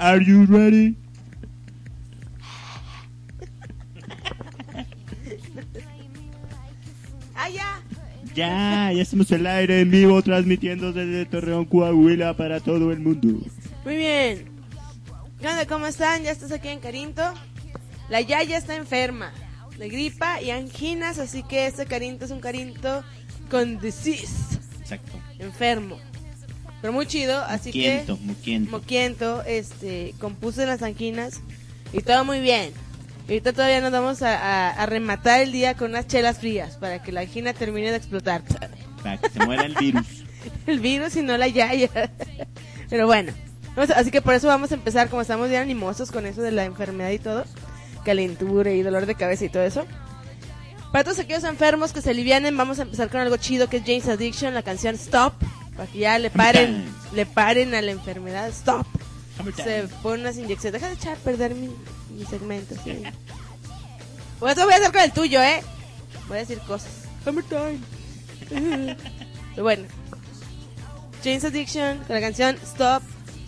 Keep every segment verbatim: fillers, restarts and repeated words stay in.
Are you ready? Ah, ya. Ya, ya estamos al aire en vivo transmitiendo desde Torreón, Coahuila para todo el mundo. Muy bien. ¿Qué onda? ¿Cómo están? Ya estás aquí en Carinto. La Yaya está enferma de gripa y anginas, así que este Carinto es un Carinto con disease. Exacto. Enfermo. Pero muy chido, así Moquiento, que... moquiento. Moquiento, este, compuse las anginas y todo muy bien. Ahorita todavía nos vamos a, a, a rematar el día con unas chelas frías para que la angina termine de explotar. Para que se muera el virus. El virus y no la Yaya. Pero bueno, vamos a, así que por eso vamos a empezar, como estamos bien animosos con eso de la enfermedad y todo, calentura y dolor de cabeza y todo eso. Para todos aquellos enfermos que se alivianen, vamos a empezar con algo chido que es Jane's Addiction, la canción Stop, para que ya le paren, le paren a la enfermedad. Stop. Se pone unas inyecciones. Deja de echar a perder mi, mi segmento, sí. Pues eso voy a hacer con el tuyo, ¿eh? Voy a decir cosas. Hammer time. Pero bueno, Jane's Addiction con la canción Stop.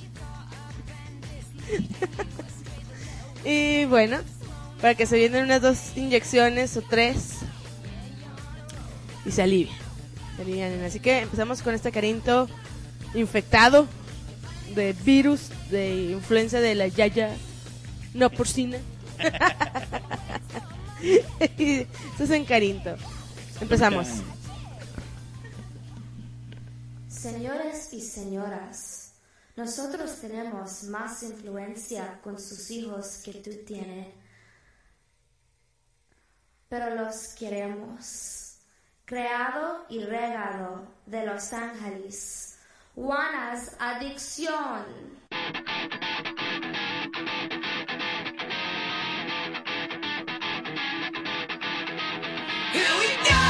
Y bueno, para que se vienen unas dos inyecciones o tres y se alivien, se alivianen. Así que empezamos con este Carinto infectado de virus de influenza de la Yaya no porcina. Esto es en Carinto. Empezamos. Señores y señoras, nosotros tenemos más influencia con sus hijos que tú tienes, pero los queremos. Creado y regalo de Los Ángeles, Juana's Addiction. Here we go!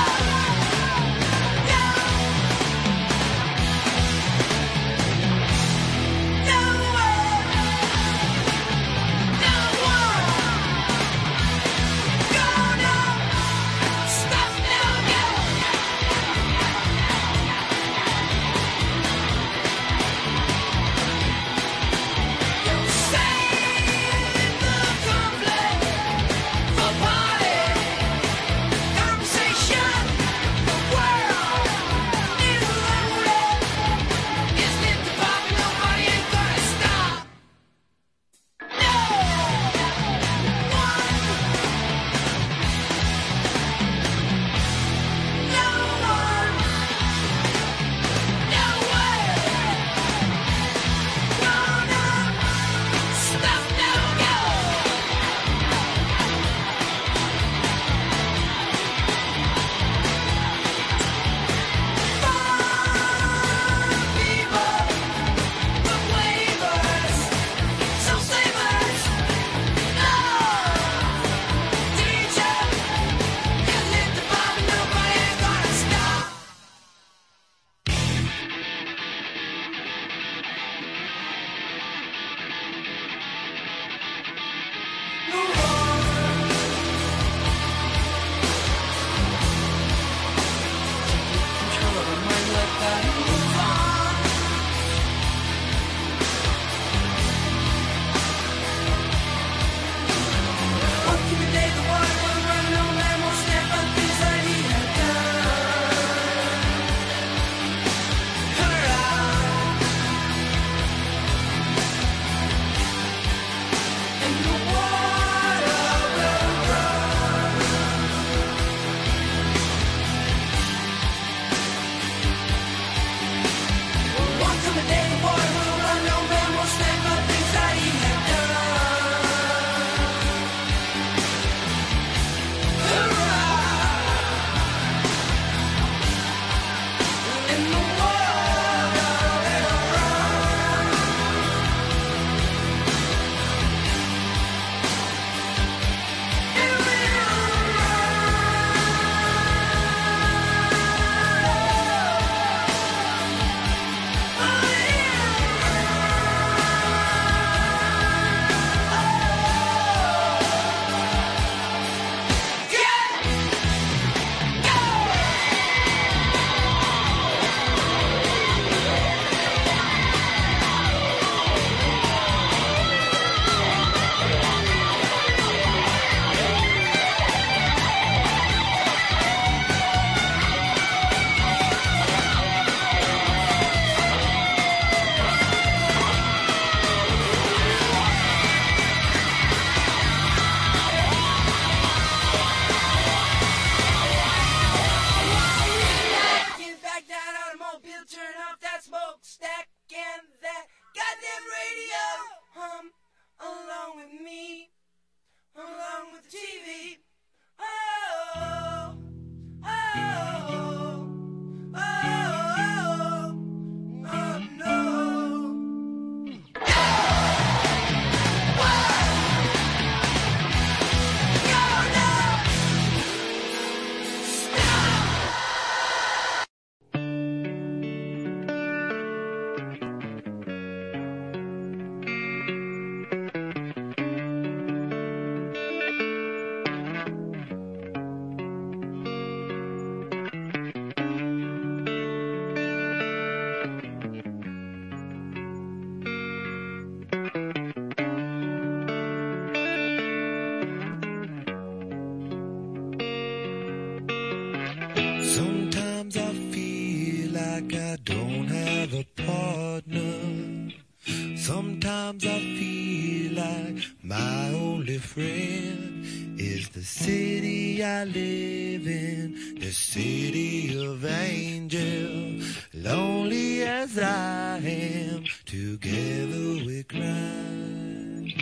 Sometimes I feel like my only friend is the city I live in, the city of angels. Lonely as I am, together we cry.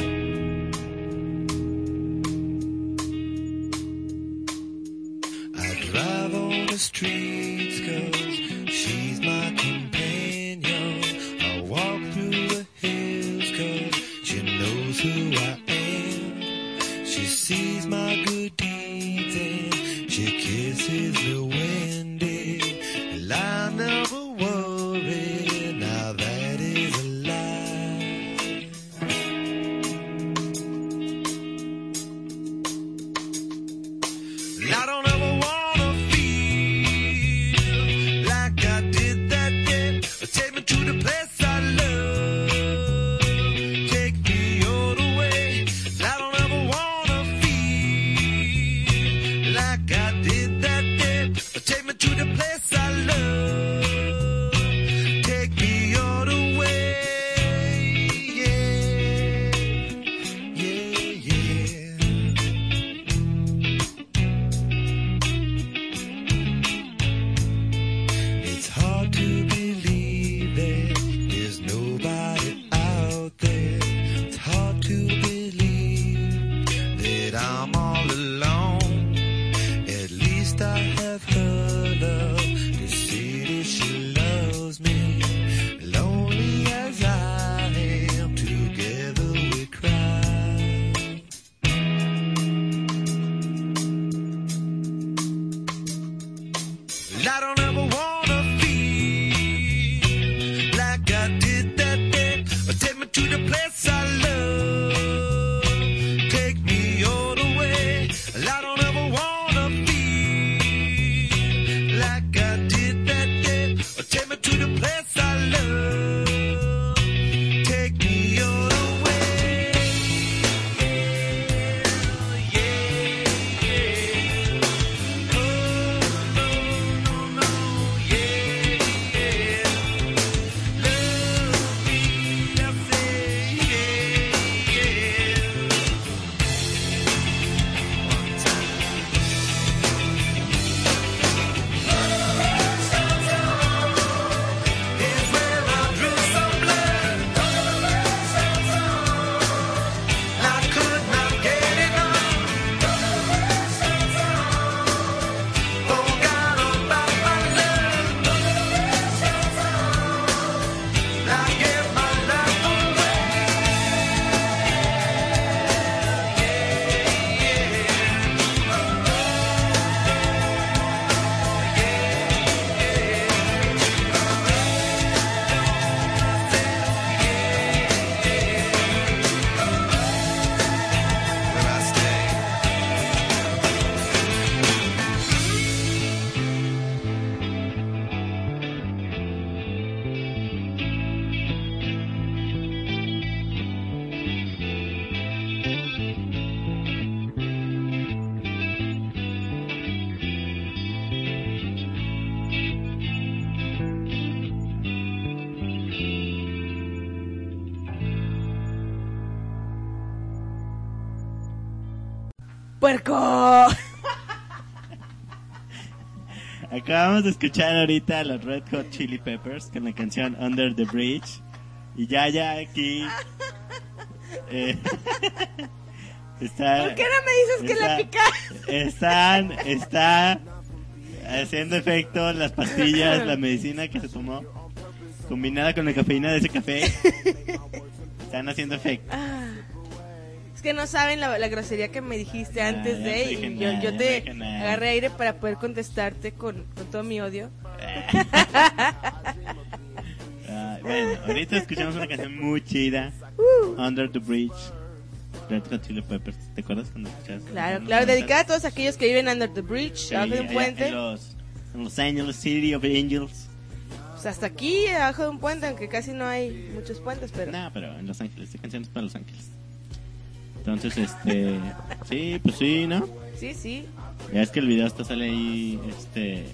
I drive on the streets 'cause she's my companion. I walk through the hills 'cause she knows who I am. She sees my good deeds and she kisses the windy. And I never worry, now that is a lie. And I don't ever wanna feel like I did that day. Take me to the place I love. Take me all the way. And I don't ever wanna feel like I did that day. Take me to the place I love. Take me all the way. Yeah, yeah, yeah. It's hard to believe that there's nobody out there. It's hard to believe that I'm all alone. At least I have her love. The city, she loves me. Lonely as I am, together we cry. And I don't ever wanna feel like I did that day. Take me to the place I love. Take me all the way. And I don't ever wanna feel like I did that day. Take me to the place I love. Take me all the way. Yeah, yeah. Oh, no, no, no, yeah, yeah. Love me, I say, yeah, yeah. One time. Is where I drew some blood. I could not get enough. Forgot about my love. I gave my life away. Will I stay? ¡Puerco! Acabamos de escuchar ahorita a los Red Hot Chili Peppers con la canción Under the Bridge. Y ya, ya aquí. eh, está, ¿Por qué no me dices que está- la pica? Están, está haciendo efecto las pastillas, la medicina que se tomó, combinada con la cafeína de ese café. Están haciendo efecto. Ah, es que no saben la, la grosería que me dijiste antes ya no de dije y nada, yo, ya yo no te dije nada. agarré aire para poder contestarte con, con todo mi odio. Ah, bueno, ahorita escuchamos una canción muy chida, Uh, Under the Bridge, Red Hot Chili Peppers. ¿Te acuerdas cuando escuchabas? claro, claro, dedicada a todos aquellos que viven under the bridge, Sí, abajo de un allá puente. En los, en Los Angeles, City of Angels. Pues hasta aquí, abajo de un puente, aunque casi no hay muchos puentes, pero... No, pero en Los Ángeles, esta canción es para Los Ángeles. Entonces, este, sí, pues sí, ¿no? Sí, sí. Ya es que el video hasta sale ahí, este,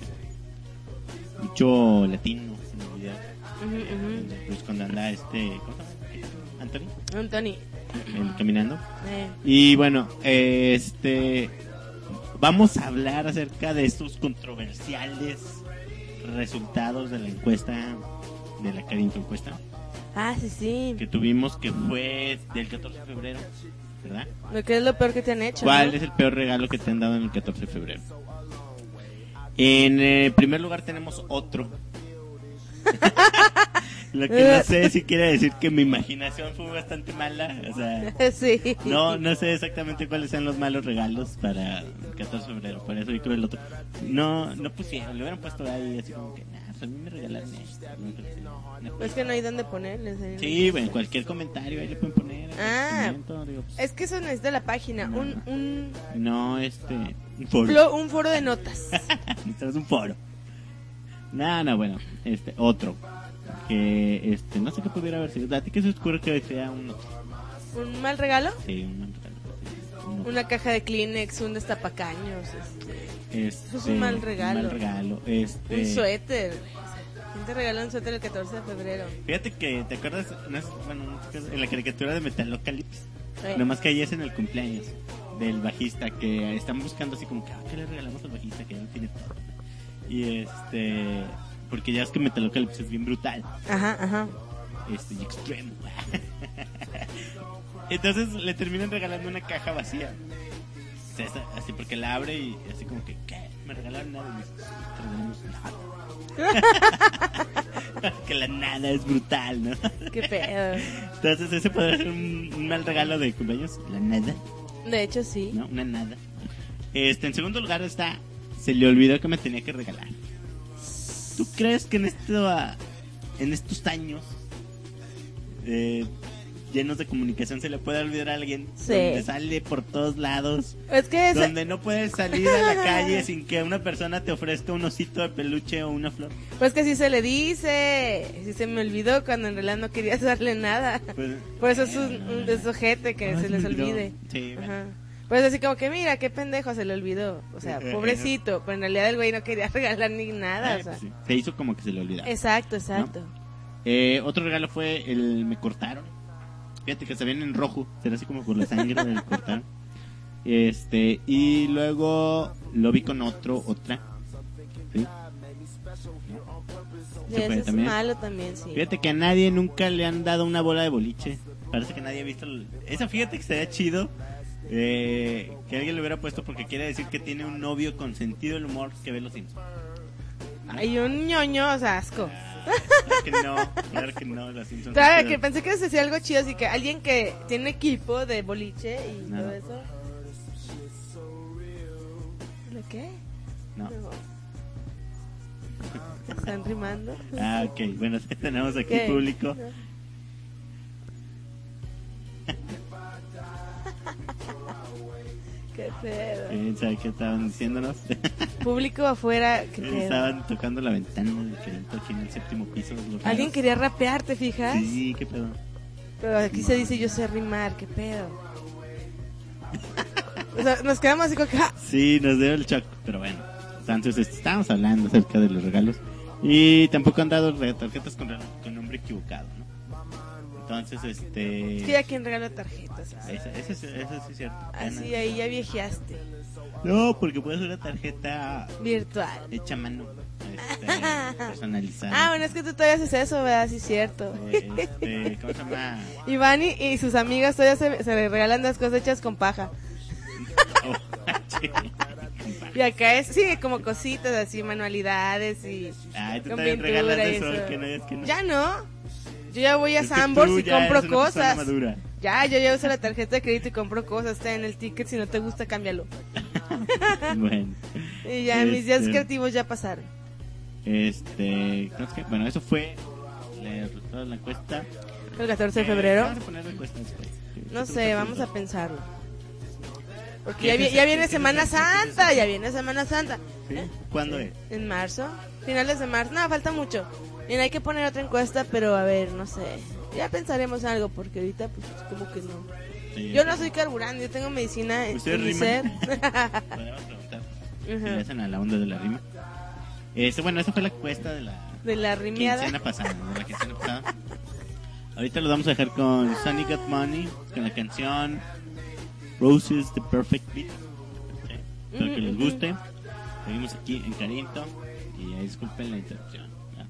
mucho latino en el video. Ujú, ujú. Pues cuando anda este, ¿cómo se llama? Anthony, Anthony. el caminando. Eh. Y bueno, eh, este vamos a hablar acerca de estos controversiales resultados de la encuesta, de la Carinto encuesta Ah, sí, sí. que tuvimos, que fue del catorce de febrero, ¿verdad? Lo que es lo peor que te han hecho. ¿Cuál ¿no? es el peor regalo que te han dado en el catorce de febrero? En eh, primer lugar tenemos otro. Lo que no sé si quiere decir que mi imaginación fue bastante mala. O sea, Sí. no no sé exactamente cuáles sean los malos regalos para el catorce de febrero. Por eso yo creo el otro. No, no pusieron, le hubieran puesto ahí así como que, nah, pues a mí me regalaron esto. No, Pues que no hay dónde ponerles. ¿eh? sí, bueno, cualquier comentario ahí le pueden poner. Ah. Comento, digo, pues, Es que eso necesita la página. No. Un, un, no, este, un foro. flo- un foro de notas. Necesitamos un foro. No, no, bueno, este, otro. Que, este, no sé qué pudiera haber sido. ¿A ti qué se ocurre que sea un otro? ¿Un mal regalo? Sí, un mal regalo, sí, un otro. Una caja de Kleenex, un destapacaños. Este, Este, es un mal regalo. Un mal regalo. Este, un suéter. ¿Quién te regaló un suéter el catorce de febrero? Fíjate que, ¿te acuerdas? No es- bueno, en la caricatura de Metalocalypse. Eh. Nomás que ahí es en el cumpleaños del bajista, que están buscando así como que, ah, ¿qué le regalamos al bajista? Que ya lo tiene todo. Y este, porque ya es que Metalocalypse es bien brutal. Ajá, ajá. Este, y extremo. Entonces le terminan regalando una caja vacía. O sea, esa- así porque la abre y así como que, ¿qué? Me regalaron nada. Y dice, "Te regalamos nada". Que la nada es brutal, ¿no? Qué pedo. Entonces ese podría ser un, un mal regalo de cumpleaños. La nada, De hecho, sí. ¿no? Una nada. Este, en segundo lugar está, se le olvidó que me tenía que regalar. ¿Tú crees que en esto, ah, en estos años eh, llenos de comunicación se le puede olvidar a alguien? Sí. Donde sale por todos lados, Es que es, donde no puedes salir a la calle sin que una persona te ofrezca un osito de peluche o una flor. pues que sí se le dice. Sí se me olvidó cuando en realidad no querías darle nada. Pues, Por eso es un, un desojete que Ay, se se les me olvidó. olvide. Sí, bueno. Ajá. Pues así como que mira, qué pendejo, se le olvidó. O sea, pobrecito. Pero en realidad el güey no quería regalar ni nada. Eh, O sea. pues sí, se hizo como que se le olvidaba. Exacto, exacto. Eh, otro regalo fue el me cortaron. Fíjate que se ven en rojo, será así como por la sangre del cortaron. Este, y luego lo vi con otro, otra. ¿Sí? Y Se fue eso es también. malo también, sí. Fíjate que a nadie nunca le han dado una bola de boliche. Parece que nadie ha visto el... Eso, fíjate que sería chido eh, que alguien lo hubiera puesto, porque quiere decir que tiene un novio con sentido del humor que ve los Simpsons. Hay un ñoño, o sea, asco. Claro que no, claro que no, los Simpsons. Claro, no que quedan- pensé que se hacía algo chido, así que alguien que tiene equipo de boliche y No. todo eso. ¿Lo qué? No. No. ¿Están rimando? Ah, ok, bueno, tenemos aquí ¿Qué? público. Qué pedo. ¿Quién sabe qué estaban diciéndonos? Público afuera, qué pedo. Estaban tocando la ventana diferente aquí en el séptimo piso. los Alguien raros. quería rapear, ¿te fijas? Sí, qué pedo. Pero aquí se dice yo sé rimar, qué pedo. O sea, nos quedamos así como que... ¡ah! Sí, nos dio el shock, pero bueno. Entonces, este, estábamos hablando acerca de los regalos. Y tampoco han dado re- tarjetas con, re- con nombre equivocado, ¿no? Entonces, este... Es que ya quien regala tarjetas. ¿sabes? Ese, ese, es- ese sí es cierto. Así, ahí ya viejeaste. No, porque puede ser una tarjeta Virtual. hecha a mano, este, personalizada. Ah, bueno, es que tú todavía haces eso, ¿verdad? Sí, cierto. Este, ¿cómo se llama? Iván y, y sus amigas todavía se, se le regalan las cosas hechas con paja. Oh, sí. Y acá es, sí, como cositas así, manualidades y Ay, tú con también pintura regalas y eso, eso. que no es que no. Ya no. Yo ya voy a Es que Sambors tú y ya compro eres una persona cosas. madura. Ya, yo ya uso la tarjeta de crédito y compro cosas. Está en el ticket, si no te gusta, cámbialo. Bueno, Y ya, mis días Este. creativos ya pasaron. este, ¿cómo es que? Bueno, eso fue el resultado de la encuesta. El catorce de Eh, febrero. Vamos a poner la encuesta después. No sé, vamos a pensarlo. Porque ¿Qué ya, vi- quieres- ya qué viene quieres Semana hacer? ¿Qué quieres Santa, hacer? ya viene Semana Santa. ¿Sí? ¿Cuándo es? ¿En marzo? ¿Finales de marzo? No, falta mucho. Bien, hay que poner otra encuesta, pero a ver, no sé. Ya pensaremos algo, porque ahorita pues como que no. Sí, Yo sí. no soy carburando, yo tengo medicina en ¿Ustedes en mi riman? ser. Podemos preguntar. Si le Ajá. hacen a la onda de la rima. Este, bueno, esa fue la encuesta de la De la quincena rimiada. pasada. De la quincena pasada. Ahorita los vamos a dejar con Sunny Got Money, con la canción Roses the Perfect Beat. ¿Sí? Espero que les guste. Seguimos aquí en Carinto y ahí disculpen la interrupción. ¿Ya?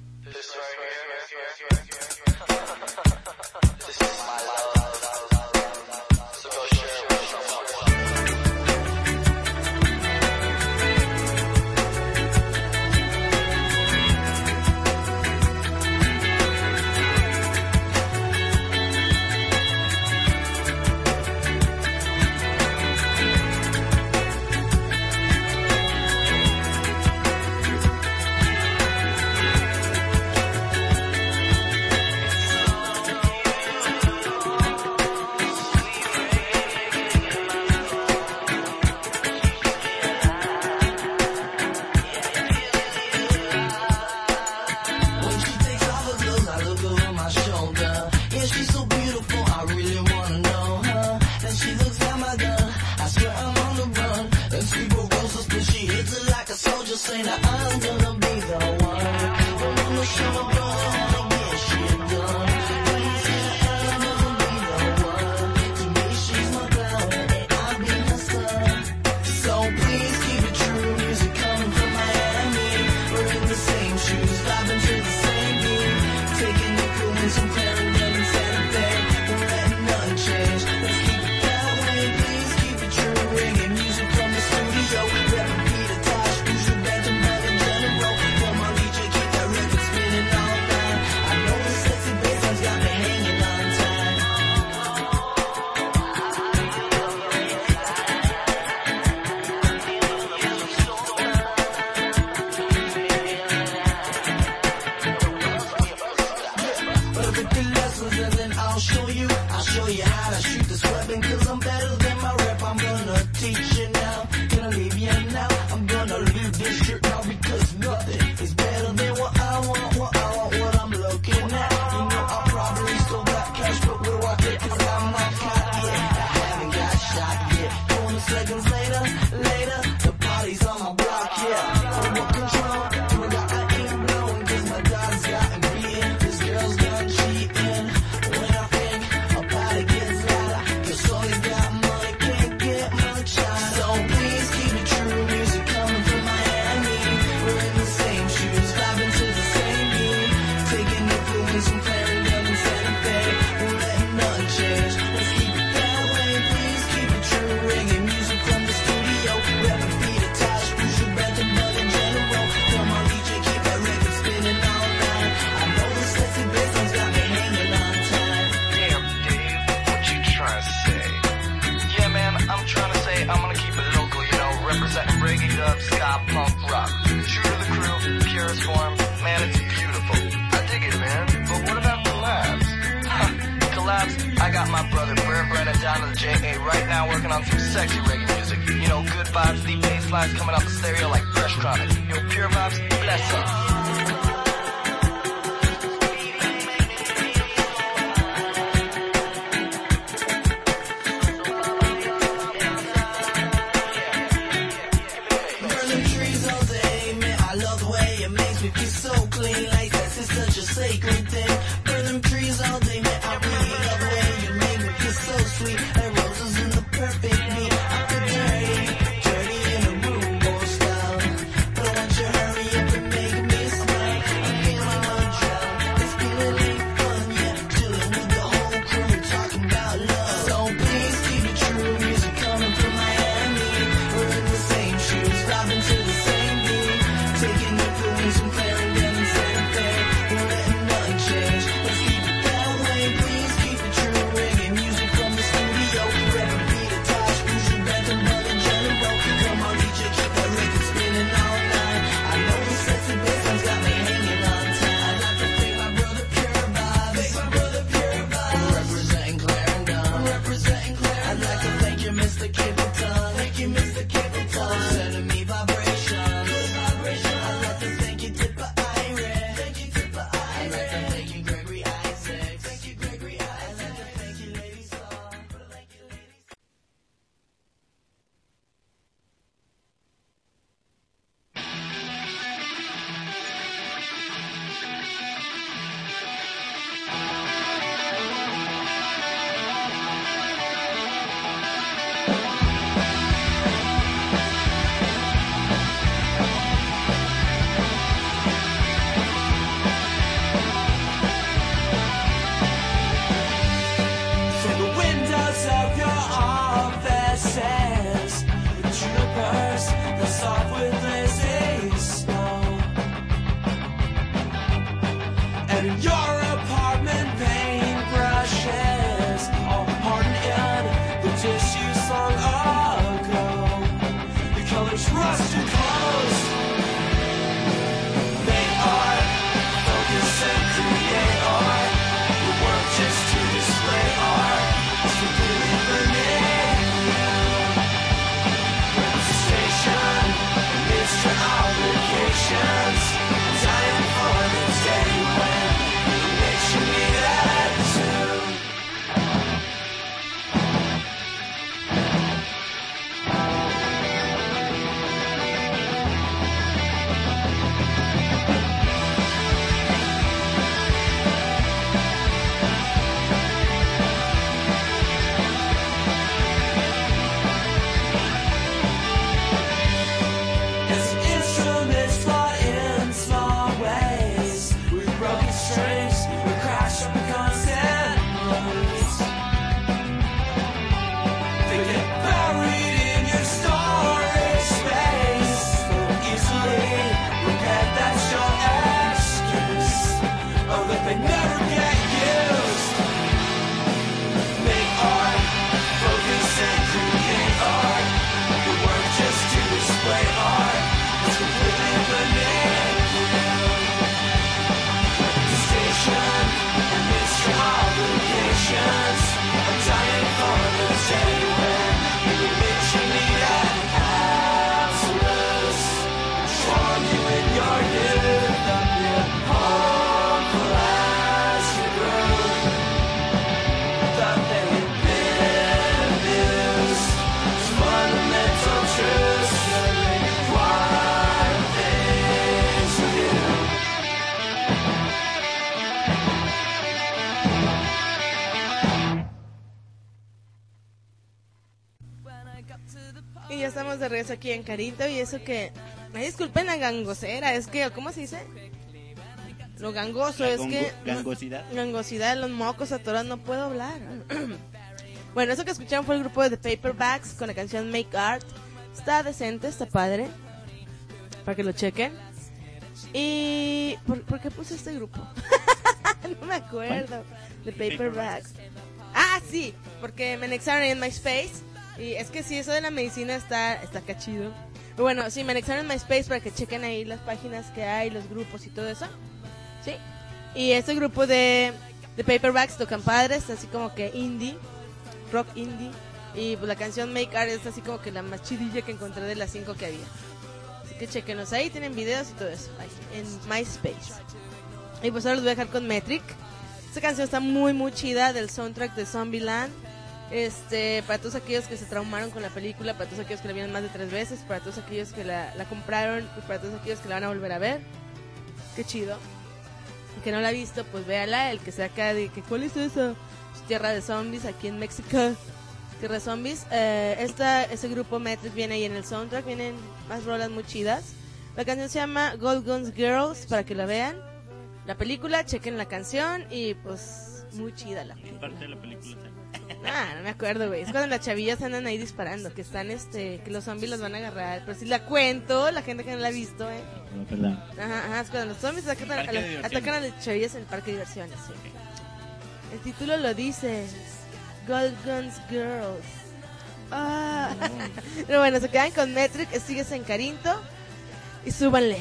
Y ya estamos de regreso aquí en Carinto. Y eso que... Ay, disculpen la gangosera. Es que, ¿cómo se dice? Lo gangoso, La es gongo- que... gangosidad. Gangosidad, los mocos atorados, no puedo hablar. Bueno, eso que escucharon fue el grupo de The Paperbacks con la canción Make Art. Está decente, está padre. Para que lo chequen. Y... ¿Por, ¿por qué puse este grupo? No me acuerdo. The Paperbacks. Ah, sí, porque me anexaron en MySpace. Y es que sí, eso de la medicina está, está cachido. Pero bueno, sí, me anexaron en MySpace para que chequen ahí las páginas que hay, los grupos y todo eso. Sí. Y este grupo de, de Paperbacks tocan padres, así como que indie, rock indie. Y pues la canción Make Art es así como que la más chidilla que encontré de las cinco que había. Así que chequenlos ahí, tienen videos y todo eso, ahí, en MySpace. Y pues ahora los voy a dejar con Metric. Esta canción está muy muy chida, del soundtrack de Zombieland. Este, para todos aquellos que se traumaron con la película, para todos aquellos que la vieron más de tres veces, para todos aquellos que la, la compraron y para todos aquellos que la van a volver a ver. Qué chido. El que no la ha visto, pues véala. El que sea acá de que ¿cuál es esa? Pues, Tierra de Zombies, aquí en México. Tierra de Zombies. Eh, esta, ese grupo Metric viene ahí en el soundtrack, vienen más rolas muy chidas. La canción se llama Gold Guns Girls, para que la vean. La película, chequen la canción y pues muy chida la ¿Qué película. parte de la película sale? Ah, no me acuerdo, güey. Es cuando las chavillas andan ahí disparando, que están, este, que los zombies los van a agarrar. Pero si la cuento, la gente que no la ha visto, eh. No, perdón. Ajá, ajá, es cuando los zombies atacan a, Parque a de las, diversiones. atacan a las chavillas en el parque de diversiones, sí. El título lo dice, Gold Guns Girls. Ah. Pero bueno, se quedan con Metric, sigues en Carinto y súbanle.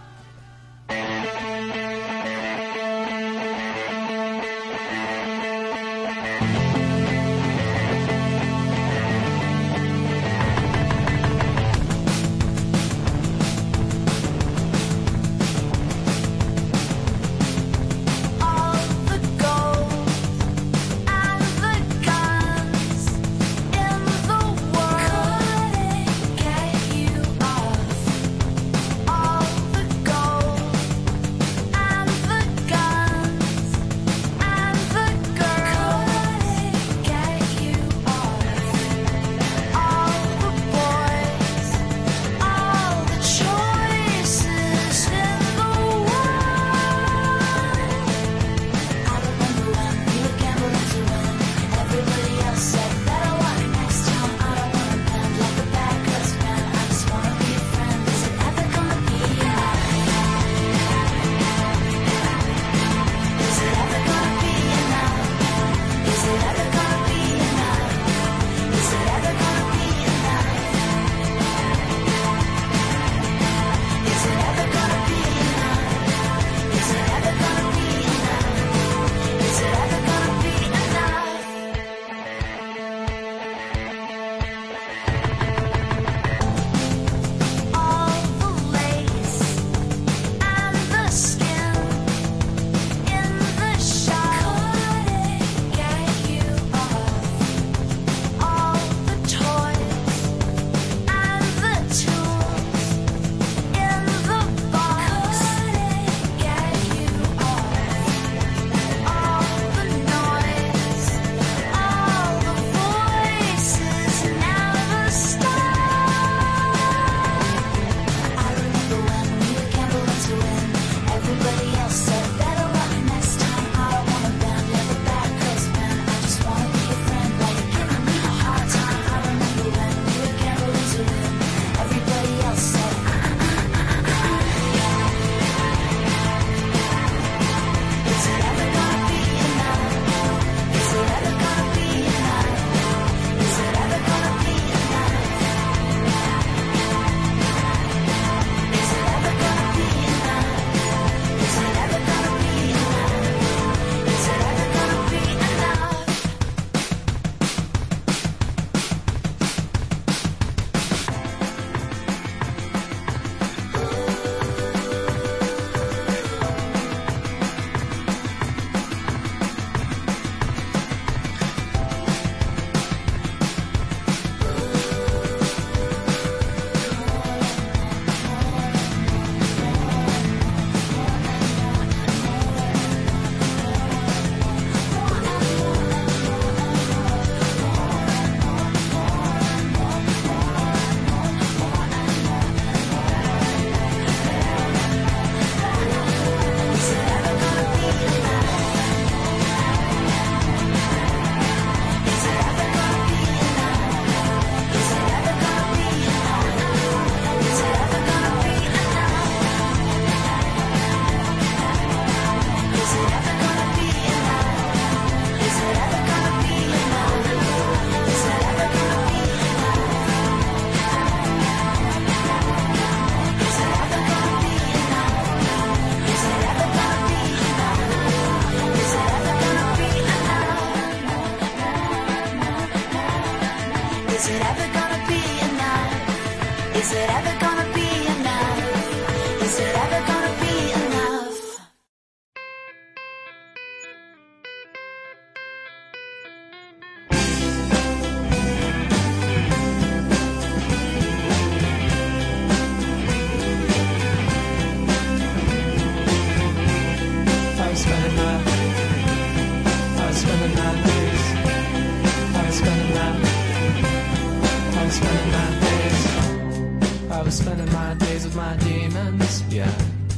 All the gold and the guns in the world couldn't get you off. All the Is it ever gonna be enough? Is it ever gonna be enough? Is it ever gonna be enough? I was spending my, I was spending my days, I was spending my, I was spending my days, I was spending my days with my demons, yeah.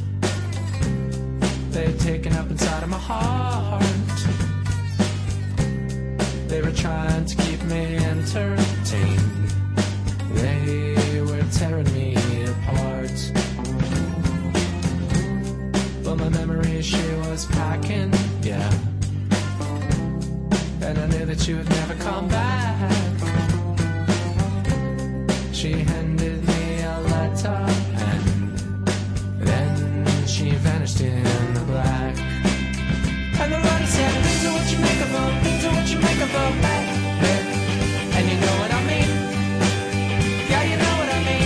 They'd taken up inside of my heart. They were trying to keep me entertained. They were tearing me apart. But my memory, she was packing, yeah. And I knew that you would never come back. She handed me a letter, and then she vanished in the black. And the letter said, things are what you make of them, things are what you make of them. And you know what I mean? Yeah, you know what I mean.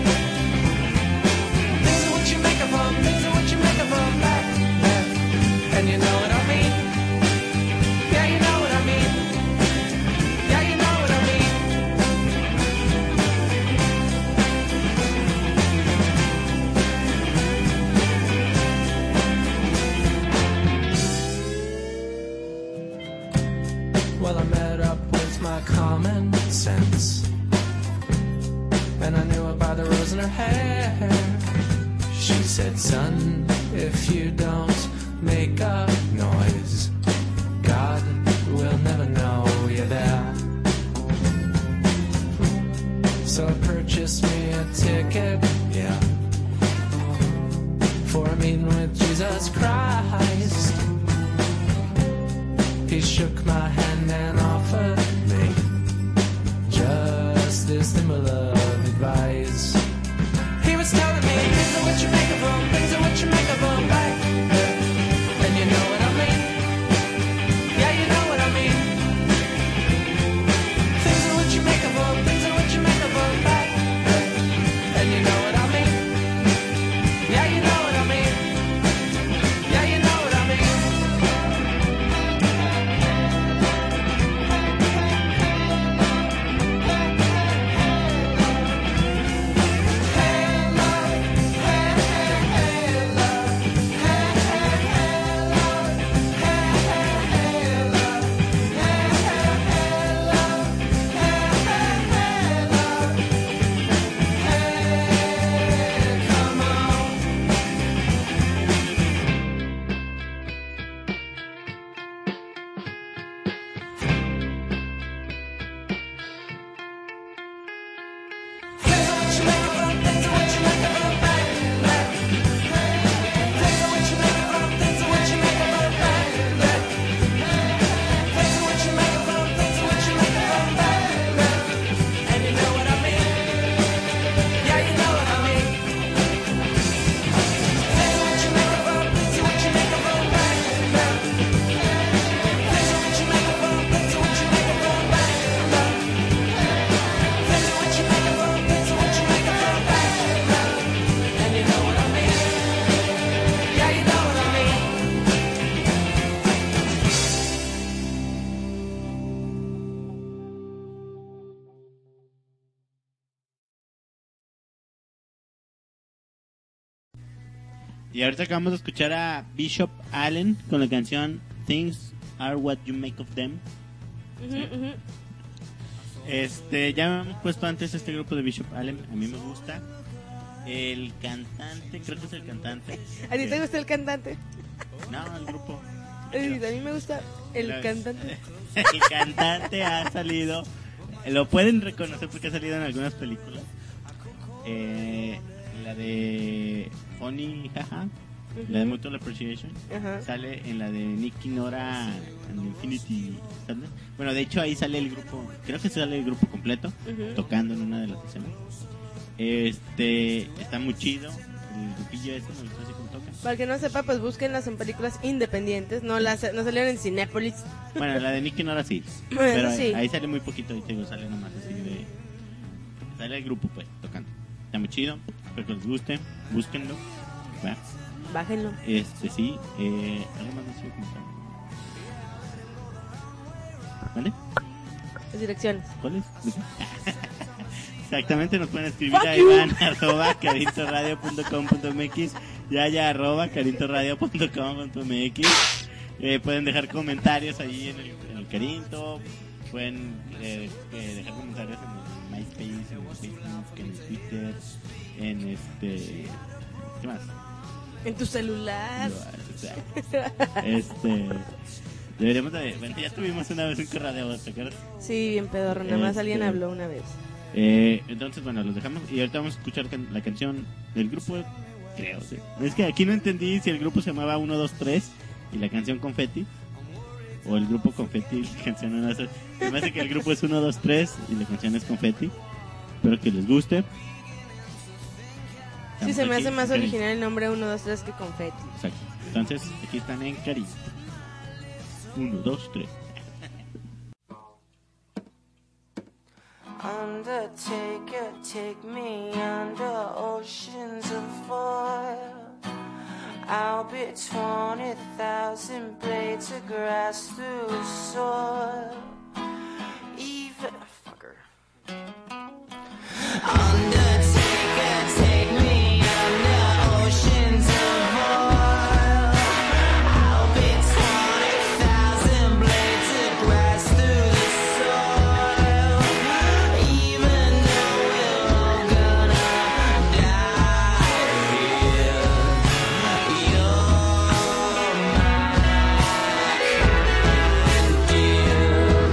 Things are what you make of them, things are what you make of them. And you know what I mean? Yeah, you know what I mean. Yeah, you know what I mean. Well, I met up with my common sense, and I knew her by the rose in her hair. She said, son, if you don't make a noise, God will never know you're there. So I purchased me a ticket, yeah, for a meeting with Jesus Christ. He shook my hand and offered me just this thimble of advice. He was telling me, things are what you make of them, things are what you make of them, right? And you know what I mean? Yeah, you know what I mean. Things are what you make of them, things are what you make of them, right? And you know what I mean? Yeah, you know what I mean. Yeah, you know what I mean. Y ahorita acabamos de escuchar a Bishop Allen con la canción Things Are What You Make of Them. Ujú, ujú. Este, ya me hemos puesto antes este grupo de Bishop Allen, a mí me gusta. El cantante, creo que es el cantante. ¿A ti te gusta el cantante? No, el grupo. Ay, a mí me gusta el Los- cantante. El cantante ha salido, lo pueden reconocer porque ha salido en algunas películas. Eh, la de Funny, jaja, la de Mutual Appreciation. Ajá. Sale en la de Nicky Nora and Infinity Sadness. Bueno, de hecho ahí sale el grupo, creo que sale el grupo completo, Ujú. tocando en una de las escenas. Este, está muy chido, el grupillo ese me gustó así como toca. Para el que no sepa, pues búsquenlas en películas independientes, no las no salieron en Cinépolis. Bueno, la de Nicky Nora sí, Bueno, pero sí. ahí sale muy poquito y te digo, sale nomás así de, sale el grupo pues tocando. Está muy chido, espero que les guste, búsquenlo, ¿va? Bájenlo. Este sí, eh, algo más no sé comentar. ¿Vale? Las direcciones. ¿Cuáles? Exactamente, nos pueden escribir Fuck a you. Iván arroba carintoradio punto com punto mx, Yaya arroba carintoradio punto com punto mx. Eh, pueden dejar comentarios ahí en el, en el Carinto, pueden eh, eh, dejar comentarios en el MySpace, en el Facebook, en el Twitter, en este... ¿Qué más? En tu celular. Este... Deberíamos de... Bueno, ya tuvimos una vez un correo de voz, ¿te acuerdas? Sí, bien pedorro. Nada más Este- alguien habló una vez. Eh, entonces, bueno, los dejamos y ahorita vamos a escuchar can- la canción del grupo, creo, ¿sí? Es que aquí no entendí si el grupo se llamaba uno dos tres y la canción Confetti, o el grupo Confetti y la canción uno dos tres. Me parece que el grupo es uno dos tres y la canción es Confetti. Espero que les guste. Sí, Estamos se me aquí hace en más Cari- original el nombre uno, dos, tres que confeti. Exacto. Entonces, aquí están en Cari. uno dos tres. Undertaker, take me under oceans of foil. I'll be twenty thousand blades of grass through the soil. Even fucker. Undertaker, take me under oceans of oil. I'll be twenty thousand blades of grass through the soil. Even though we're all gonna die here, you're my kind dear.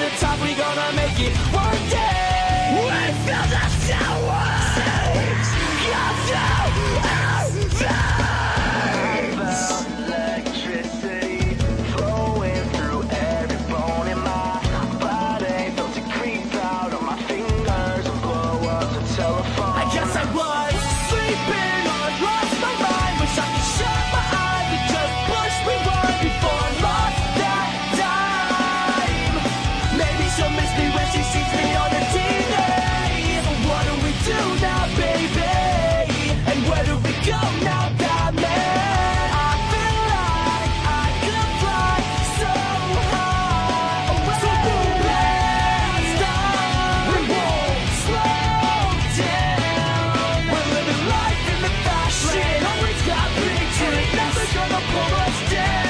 the top, we gonna make it one day. We feel the sound waves come through our veins. Electricity flowing through every bone in my body. Felt it creep out of my fingers and blow up the telephone. I guess I was sleeping or lost my mind. Wish I could shut my eyes and just push rewind before I lost that time. Maybe she'll miss me when she sees me on the T V. What do we do now, baby? And where do we go now, Batman? I feel like I could fly so high. So we'll blast off. We won't slow down. We're living life in the fast lane. Always got big dreams. Never gonna pull us down.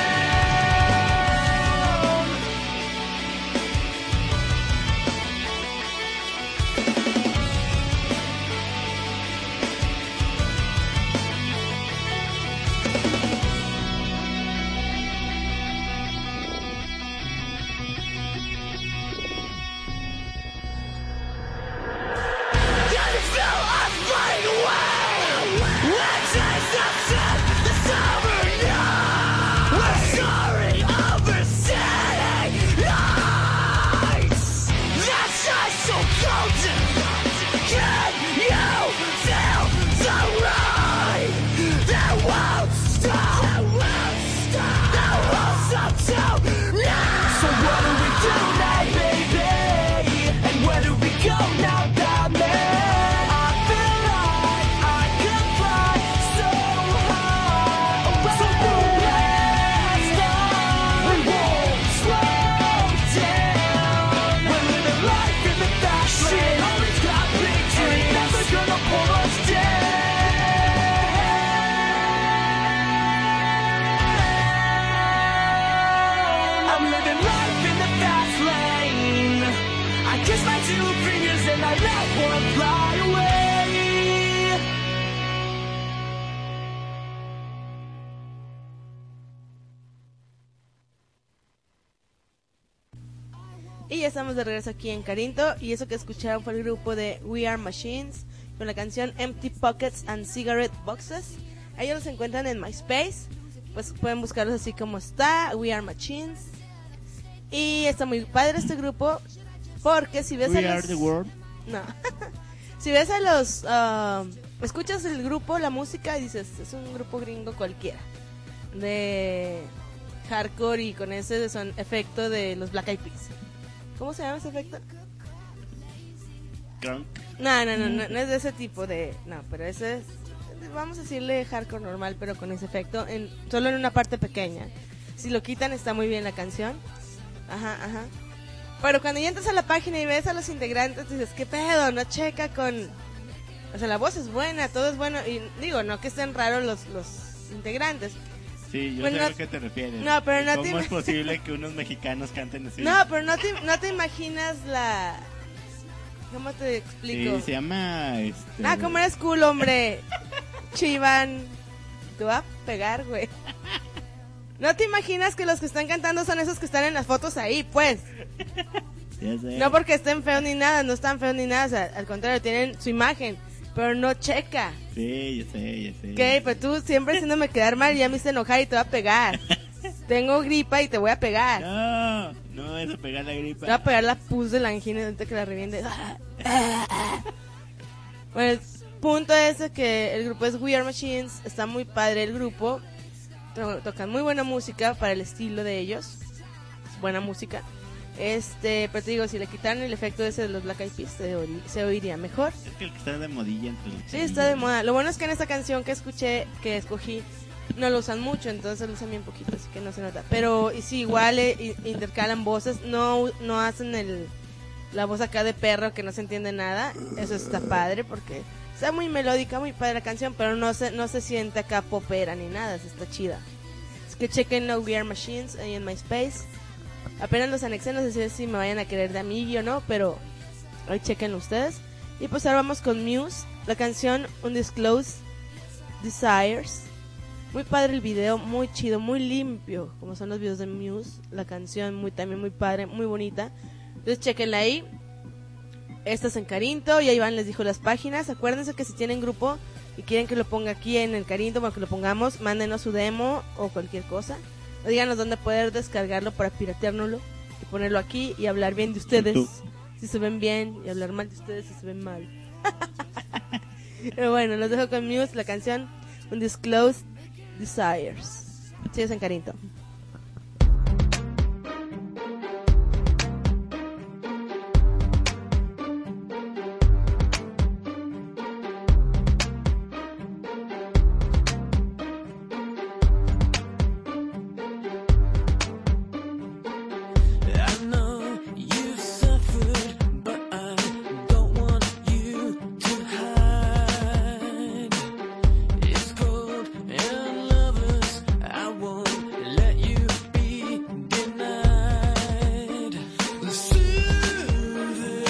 Can you feel us flying away? Let's chase the sun, the summer night. We're soaring over city lights. That's just so golden. Can you feel the ride? That won't stop. That won't stop. That won't stop till now. So what do we do now, baby? And where do we go now, Batman? I feel like I could fly so high. So we'll blast off. We won't slow down. We're living life in the fast lane. Always got big dreams. Never gonna pull us down. I'm living life in the fast lane. I kiss my two fingers and I let one fly away. Y ya estamos de regreso aquí en Carinto. Y eso que escucharon fue el grupo de We Are Machines con la canción Empty Pockets and Cigarette Boxes. Ellos los encuentran en MySpace. Pues pueden buscarlos así como está, We Are Machines. Y está muy padre este grupo. Porque si ves We a los... are the world. No. Si ves a los... ah, escuchas el grupo, la música y dices, es un grupo gringo cualquiera. De hardcore y con ese son efecto de los Black Eyed Peas. ¿Cómo se llama ese efecto? Crunk. No, no, no, no, no es de ese tipo de... No, pero ese es... Vamos a decirle hardcore normal, pero con ese efecto. En, solo en una parte pequeña. Si lo quitan está muy bien la canción. Ajá, ajá. Pero cuando ya entras a la página y ves a los integrantes, dices, ¿qué pedo? No checa con... O sea, la voz es buena, todo es bueno. Y digo, no que estén raros los, los integrantes. Sí, yo Pues sé no- a lo que te refieres. no, pero no te ¿Cómo ima- es posible que unos mexicanos canten así? No, pero no te, no te imaginas la... ¿Cómo te explico? Sí, se llama... Este... Ah, ¿cómo eres cool, hombre? Chivan. Te va a pegar, güey. No te imaginas que los que están cantando son esos que están en las fotos ahí, pues. Ya sé. No porque estén feos ni nada, no están feos ni nada, o sea, al contrario, tienen su imagen, pero no checa. Sí, ya sé, ya sé. Ok, pues tú siempre haciéndome quedar mal, ya me hice enojar y te voy a pegar. Tengo gripa y te voy a pegar. No, no es a pegar la gripa. Te voy a pegar la pus de la angina antes que la reviente. Bueno, el punto es que el grupo es We Are Machines, está muy padre el grupo, to- tocan muy buena música para el estilo de ellos, es buena música. Este, pero te digo, si le quitaran el efecto ese de los Black Eyed Peas, se, oirí- se oiría mejor. Es que el que está de modilla entre los Sí, está de moda. Lo bueno es que en esta canción que escuché, que escogí, no lo usan mucho, entonces lo usan bien poquito, así que no se nota. Pero y sí, igual eh, i- intercalan voces, no no hacen el la voz acá de perro que no se entiende nada. Eso está padre porque está muy melódica, muy padre la canción, pero no se no se siente acá popera ni nada, eso está chida. Es que chequen No We Are Machines ahí en MySpace. Apenas los anexé, no sé si, si me vayan a querer de amigo o no, pero ahí chequenlo ustedes. Y pues ahora vamos con Muse, la canción Undisclosed Desires. Muy padre el video, muy chido, muy limpio, como son los videos de Muse. La canción muy también muy padre, muy bonita. Entonces chequenla ahí. Esta es en Carinto, y ahí Iván les dijo las páginas. Acuérdense que si tienen grupo y quieren que lo ponga aquí en el Carinto, bueno, que lo pongamos, mándenos su demo o cualquier cosa. O díganos dónde poder descargarlo para pirateárnoslo y ponerlo aquí y hablar bien de ustedes. Tú. Si se ven bien, y hablar mal de ustedes si se ven mal. Pero bueno, los dejo con Muse, la canción Undisclosed Desires. Sigues en Carinto. I know you've suffered, but I don't want you to hide. It's cold and lovers, I won't let you be denied. Soothing,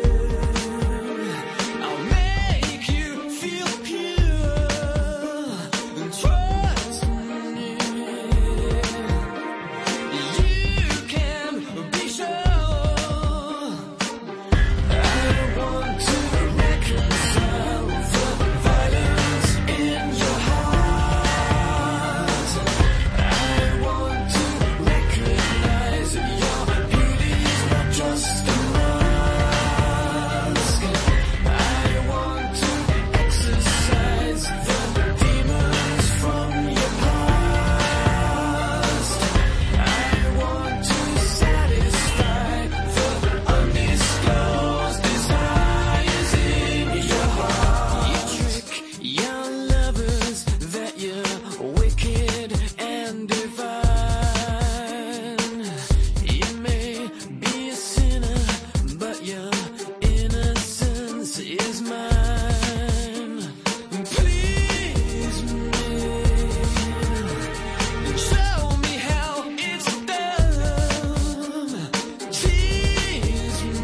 I'll make you feel pure. Trust me. You can be sure. I want to reconcile the violence in your heart. I want to recognize your beauty's not just a mask. I want to exorcise the demons from your past. I want to satisfy the undisclosed desires in your heart. You trick young lovers that you're wicked and divine. You may be a sinner, but your innocence is mine. Please me. Show me how it's done. Tease me.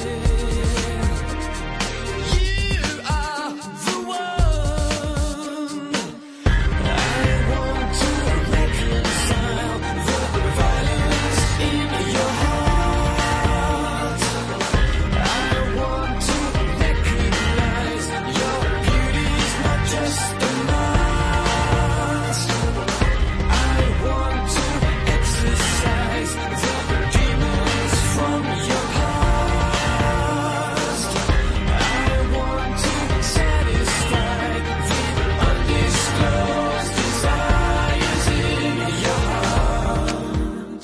You are the one. I want to reconcile the violence in your heart. I want to recognize your beauty's not just a mask. I want to exorcise the demons from your past. I want to satisfy the undisclosed desires in your heart.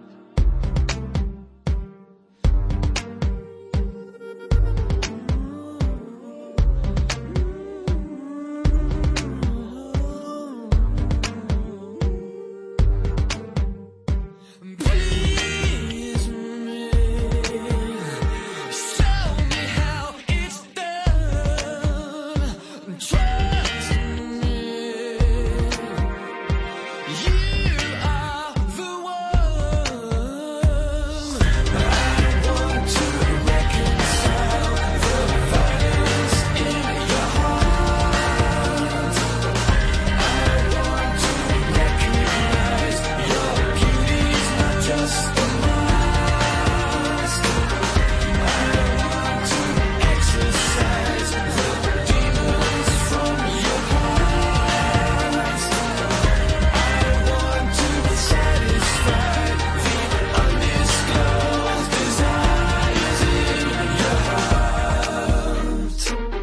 Please me. Show me how it's done. Trust me. You are the one. I want to reconcile the violence in your heart. I want to recognize your beauty's not just a mask. I want to exorcise the demons from your past. I want to satisfy the undisclosed desires in your heart.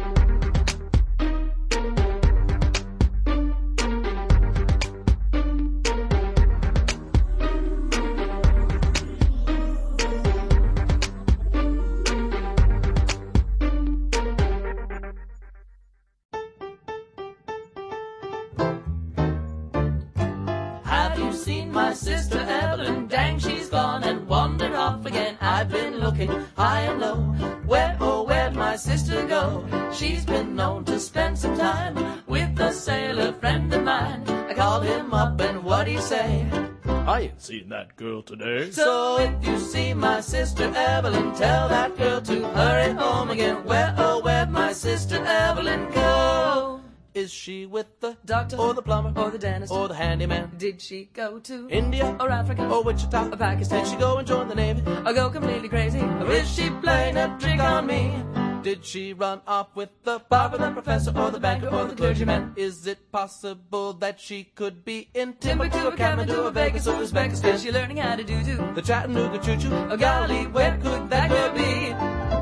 Have you seen my sister Evelyn? Dang, she's gone and wandered off again. I've been looking high and low. Where, oh, where'd my sister go? She's been known to spend some time with a sailor friend of mine. I called him up and what'd he say? I ain't seen that girl today. So if you see my sister Evelyn, tell that girl to hurry home again. Where, oh, where'd my sister Evelyn go? Is she with the doctor or the plumber or the dentist or the handyman? Did she go to India or Africa or Wichita or Pakistan? Did she go and join the Navy or go completely crazy? Or is she playing a trick on me? Did she run off with the barber, the professor, or the banker, or the clergyman? Is it possible that she could be in Timbuktu or Kathmandu or Vegas or Uzbekistan? Is she learning how to do do the Chattanooga choo-choo? Oh golly, where could that girl be?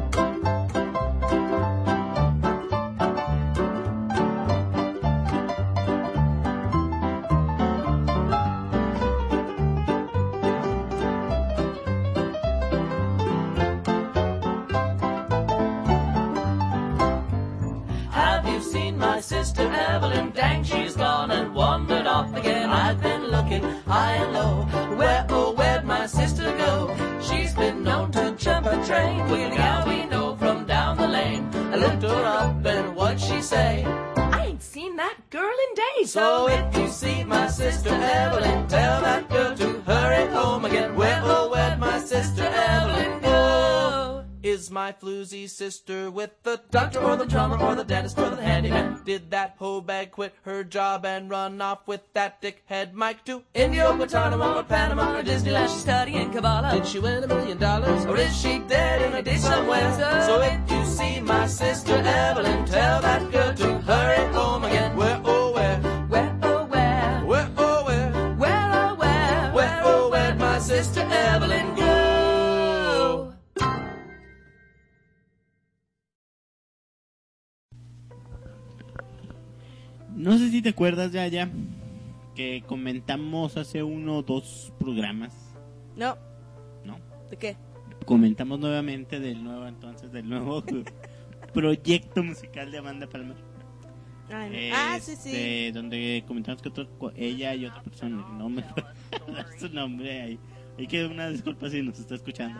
Sister Evelyn, dang, she's gone and wandered off again. I've been looking high and low, where, oh, where'd my sister go? She's been known to jump a train with a gal we know from down the lane. I looked her up and what'd she say? I ain't seen that girl in days. So if you see my sister Evelyn, tell that girl to hurry home again. Where, oh, where'd my sister Evelyn go? Is my floozy sister with the doctor or the drummer or the dentist or the handyman? Did that hoe bag quit her job and run off with that dickhead Mike to India or Guantanamo or Panama or Disneyland? She's studying Kabbalah. Did she win a million dollars or is she dead in a ditch somewhere? So if you see my sister Evelyn, tell that girl to hurry home again. Where, oh, where? Where, oh, where? Where, oh, where? Where, oh, where? Where, oh, where'd my sister Evelyn go? No sé si te acuerdas, ya, ya, que comentamos hace uno o dos programas. No. ¿No? ¿De qué? Comentamos nuevamente del nuevo, entonces, del nuevo proyecto musical de Amanda Palmer. Ay, no. Este, Ah, sí, sí. Donde comentamos que otro, ella y otra persona, no me puedo dar su nombre ahí. Hay que una disculpa si nos está escuchando.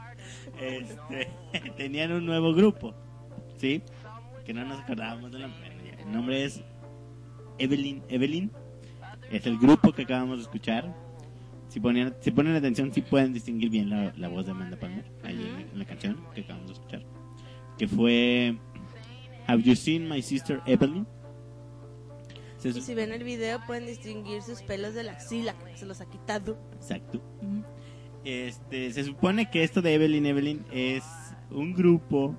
Este, tenían un nuevo grupo, ¿sí? Que no nos acordábamos del nombre. El nombre es Evelyn, Evelyn es el grupo que acabamos de escuchar. Si ponen, si ponen atención, sí pueden distinguir bien la, la voz de Amanda Palmer ahí uh-huh. en, en la canción que acabamos de escuchar, que fue Have You Seen My Sister Evelyn. Se y si ven el video pueden distinguir sus pelos de la axila, que se los ha quitado. Exacto. Uh-huh. Este, se supone que esto de Evelyn, Evelyn es un grupo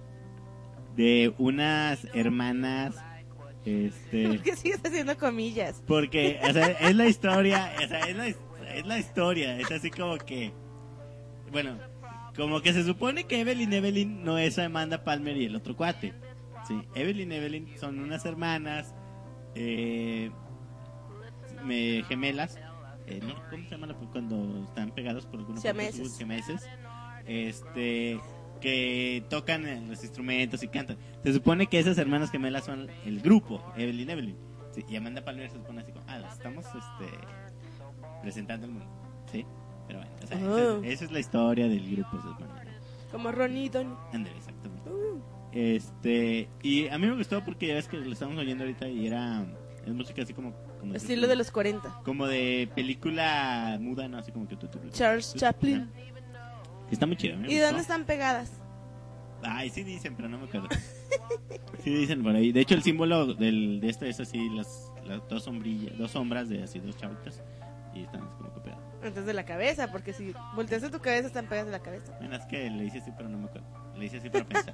de unas hermanas. Este, ¿Por qué sigues haciendo comillas? Porque, o sea, es la historia, o sea, es la, es la historia, es así como que, bueno, como que se supone que Evelyn Evelyn no es Amanda Palmer y el otro cuate, sí, Evelyn Evelyn son unas hermanas, eh, me, gemelas, eh, ¿no? ¿Cómo se llaman cuando están pegados por alguna parte? Siameses. Este... que tocan los instrumentos y cantan. Se supone que esas hermanas gemelas son el grupo, Evelyn Evelyn. Sí, y Amanda Palmer se supone así como, ah, las estamos este, presentando al mundo. Sí, pero bueno, o sea, oh. esa, esa es la historia del grupo. Se supone. Como Ronnie Don. André, exactamente. Uh. Este, y a mí me gustó porque ya ves que lo estamos oyendo ahorita y era es música así como, como estilo de, de los cuarenta. Como de película muda, ¿no? Así como que tú, tú, tú, Charles tú, Chaplin. ¿no? Está muy chido. ¿Y dónde están pegadas? Ay, sí dicen, pero no me acuerdo. Sí dicen por ahí. De hecho, el símbolo del, de esto es así, las, las dos sombrillas, dos sombras de así, dos chavitas. Y están como que pegadas. Entonces de la cabeza, porque si volteas a tu cabeza están pegadas de la cabeza. Bueno, es que le hice así, pero no me acuerdo. Le hice así para pensar.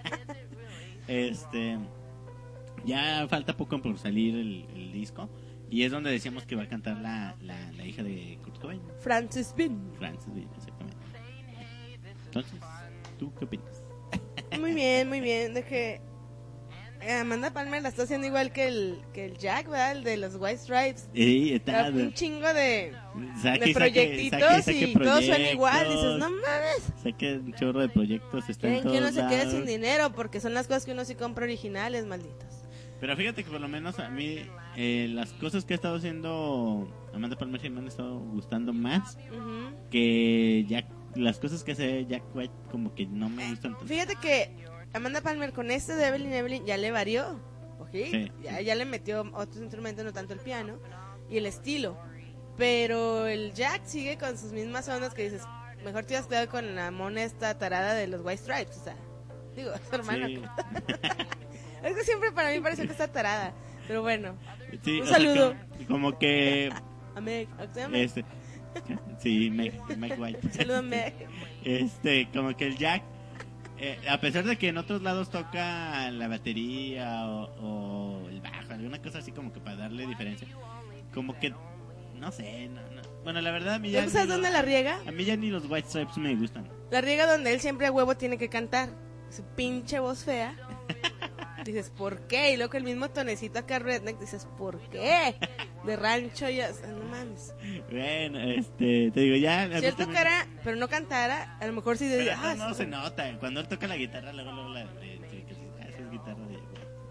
Este, ya falta poco por salir el, el disco. Y es donde decíamos que va a cantar la, la, la hija de Kurt Cobain. Frances Bean. Frances Bean, exactamente. Entonces, ¿tú qué opinas? Muy bien, muy bien. De que Amanda Palmer la está haciendo igual que el que el Jack, ¿verdad? El de los White Stripes. Sí, está un chingo de, saque, de proyectitos saque, saque, saque y todos suenan igual. Dices, no mames. Saque un chorro de proyectos. Está Quieren que uno se quede sin dinero porque son las cosas que uno sí compra originales, malditos. Pero fíjate que por lo menos a mí eh, las cosas que ha estado haciendo Amanda Palmer sí me han estado gustando más uh-huh. que Jack. Las cosas que hace Jack White como que no me gustan tanto. Fíjate que Amanda Palmer con este de Evelyn Evelyn ya le varió, ¿okay? Sí. Ya, ya le metió otros instrumentos, no tanto el piano y el estilo. Pero el Jack sigue con sus mismas ondas que dices, mejor te hubieras quedado con la mona esta tarada de los White Stripes, o sea, digo, su hermana. Sí. Es que siempre para mí parece que está tarada. Pero bueno, Sí, un o sea, saludo. como, como que... A Meg. ¿A usted, Meg? Este, sí, Meg, Meg White. Saludo a Meg. Este, como que el Jack, eh, a pesar de que en otros lados toca la batería o, o el bajo, alguna cosa así como que para darle diferencia, como que, no sé, no, no. Bueno, la verdad a mí ya... ¿Tú sabes ni dónde los- la riega? A mí ya ni los White Stripes me gustan. La riega donde él siempre a huevo tiene que cantar. Su pinche voz fea. Dices, ¿por qué? Y luego que el mismo tonecito acá redneck, dices, ¿por qué? De rancho ya, no mames. Bueno, este, te digo, ya... a mí Si él también- tocara, pero no cantara, a lo mejor sí Pero diría, eso ah, no sí. se nota, cuando él toca la guitarra, luego, luego la... de- de- que sí, ah, esa es guitarra de...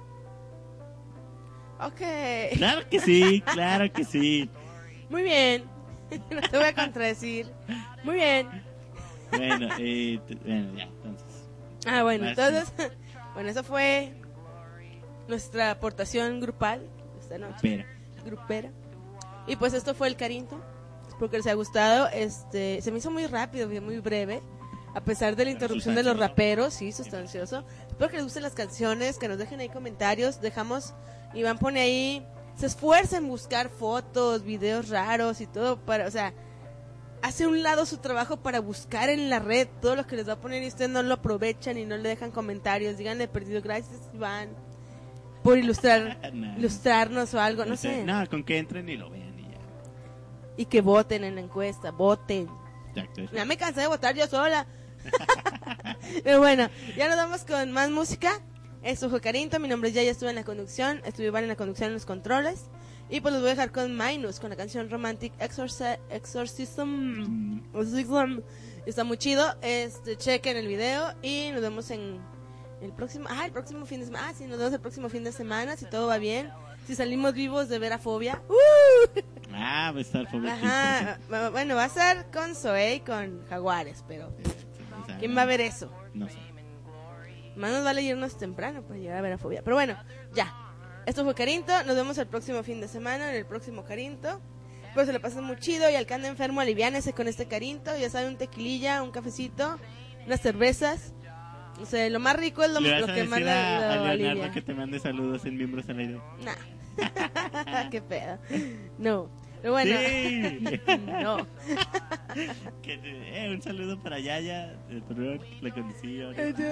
Ok, Claro que sí, claro que sí. muy bien. No te voy a contradecir. Muy bien. Bueno, eh, t- bueno, ya, entonces. Ah, bueno, Más- entonces, bueno, eso fue nuestra aportación grupal esta noche. Espera. Grupera. Y pues esto fue el Carinto. Espero que les haya gustado. Este, se me hizo muy rápido, muy breve. A pesar de la interrupción de los Sustancioso. raperos, sí, sustancioso. Espero que les gusten las canciones, que nos dejen ahí comentarios. Dejamos, Iván pone ahí, se esfuerza en buscar fotos, videos raros y todo para, o sea, hace a un lado su trabajo para buscar en la red todo lo que les va a poner y ustedes no lo aprovechan y no le dejan comentarios. Díganle perdido, gracias Iván por ilustrar, No. ilustrarnos o algo, no O sea, sé. No, con que entren y lo vean y ya. Y que voten en la encuesta, voten. Exacto. eso. Ya me cansé de votar yo sola. Pero bueno, ya nos vamos con más música. Esto fue Carinto, mi nombre es Yaya, estuve en la conducción, estuve Iván en la conducción en los controles. Y pues los voy a dejar con Minus, con la canción Romantic Exorci- Exorcism. Exorcism. Está muy chido, este, chequen el video y nos vemos en el próximo, ah, el próximo fin de semana, ah, sí, nos vemos el próximo fin de semana, si todo va bien. Si salimos vivos de ver a Fobia. ¡Uh! Ah, va a estar pobre. Ajá, va- bueno, va a ser con Zoe y con Jaguares, pero O sea, ¿quién va a ver eso? No sé. Más nos vale irnos temprano para llegar a ver a Fobia. Pero bueno, ya. Esto fue Carinto. Nos vemos el próximo fin de semana en el próximo Carinto. Pues se lo pasen muy chido y al que ande enfermo aliviánese con este Carinto. Ya saben, un tequililla, un cafecito, unas cervezas. O sea, lo más rico es lo, Le vas lo a que decir más a, lo a Leonardo alivia. que te mande saludos en Miembros al Aire. Nah. Qué pedo. No. Pero bueno. Sí. No. Que te- eh, un saludo para Yaya, el perro, la condición.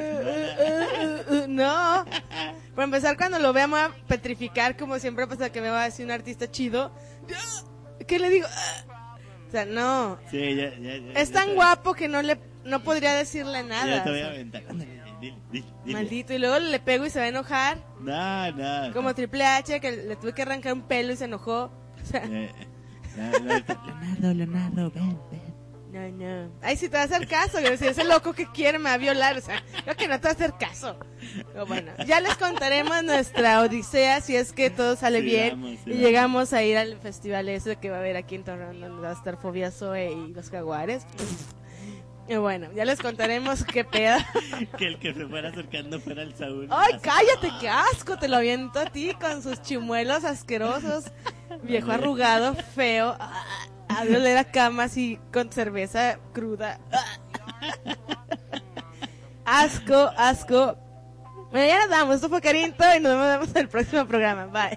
No. Para empezar, cuando lo vea me voy a petrificar, como siempre pasa que me va a decir un artista chido. ¿Qué le digo? O sea, no. Sí, ya, ya, ya, Es ya tan te- guapo que no le no podría decirle nada. Ya te o voy a sea, aventar. Ándale, dile, dile, dile. maldito. Y luego le pego y se va a enojar. No, no. Como Triple H, que le tuve que arrancar un pelo y se enojó. O sea, Eh, la- la- Leonardo, Leonardo, ven, ven. no, no. Ay, si te va a hacer caso. Yo decía, ese loco que quiere me va a violar. O sea, creo que no te va a hacer caso. Pero bueno, ya les contaremos nuestra odisea si es que todo sale Sí, bien. vamos, sí, y vamos. llegamos a ir al festival ese que va a haber aquí en Torreón, donde va a estar Fobia Zoe y los Jaguares. Y bueno, ya les contaremos qué pedo. Que el que se fuera acercando fuera el Saúl. Ay, Así- cállate, qué asco. Te lo aviento a ti con sus chimuelos asquerosos. Viejo arrugado, feo. A de oler a cama así con cerveza cruda. Asco, asco. Bueno, ya nos vamos. Esto fue Carinto y nos vemos en el próximo programa. Bye.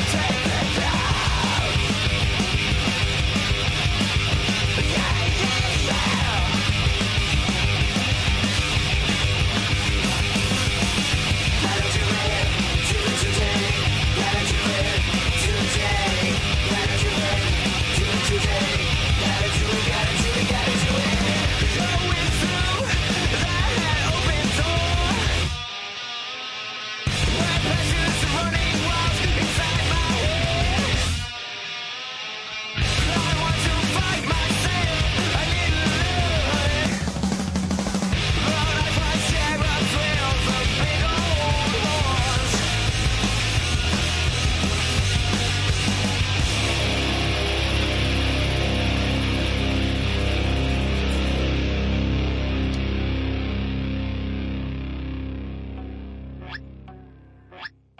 take